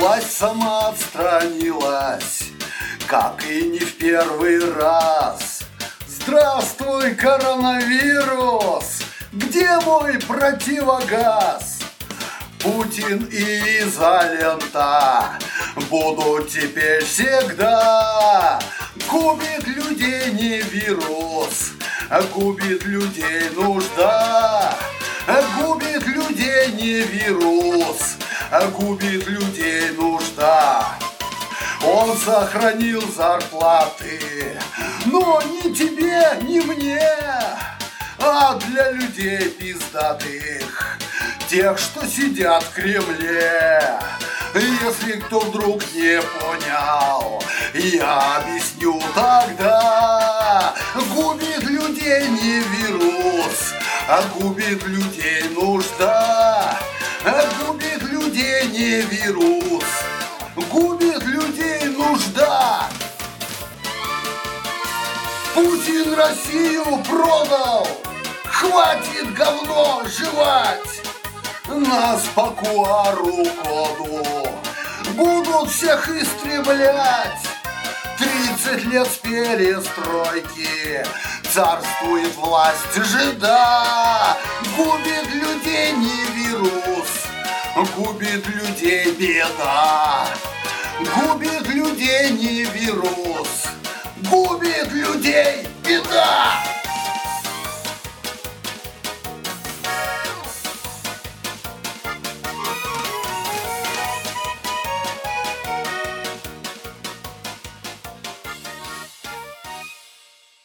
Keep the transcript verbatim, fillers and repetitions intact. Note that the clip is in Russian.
власть сама отстранилась, как и не в первый раз. Здравствуй, коронавирус! Где мой противогаз? Путин и изолента будут теперь всегда. Губит людей не вирус, губит людей нужда. Губит людей не вирус, губит людей нужда. Он сохранил зарплаты, но ни тебе, ни мне, а для людей пиздатых, тех, что сидят в Кремле. Если кто вдруг не понял, я объясню тогда. Губит людей не вирус, а губит людей нужда. Губит людей не вирус, губит людей нужда. Путин Россию продал, хватит говно жевать. Нас по ку ар-коду будут всех истреблять. Тридцать лет с перестройки царствует власть жида. Губит людей не вирус, губит людей беда. Губит людей не вирус, губит людей беда.